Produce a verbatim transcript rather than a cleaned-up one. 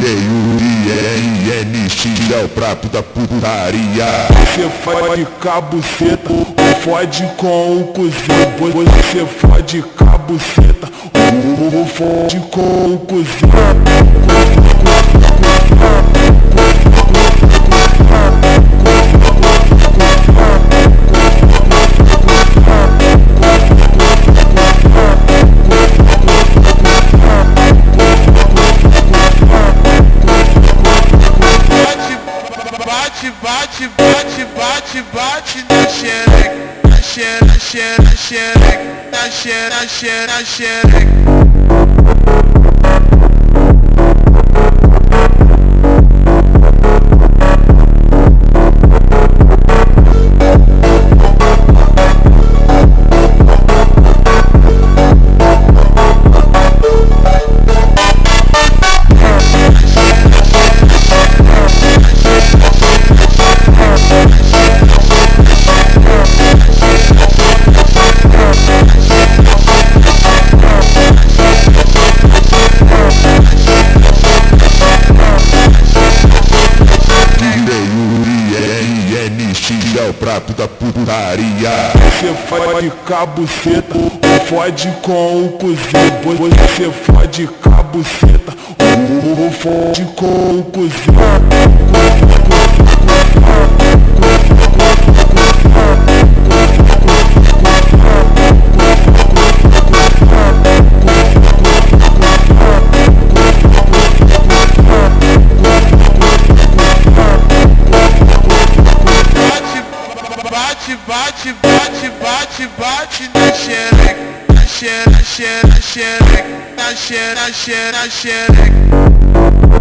Yuri, R N X é o prato da putaria. Você fode cabuceta, ou fode com o cozinho. Você fode cabuceta, ou fode com o cozinho. Bate, bate, bate, bate, bate na xereca, na xereca, xereca, xereca, na xereca, xereca, xereca. É o prato da putaria. Você fode cabuceta, ou fode com o cozinho. Você fode cabuceta, ou fode com o cozinho. Bate, bate, bate, bate, bate na xereca, na xereca, xereca, xereca, na xereca, xereca, xereca.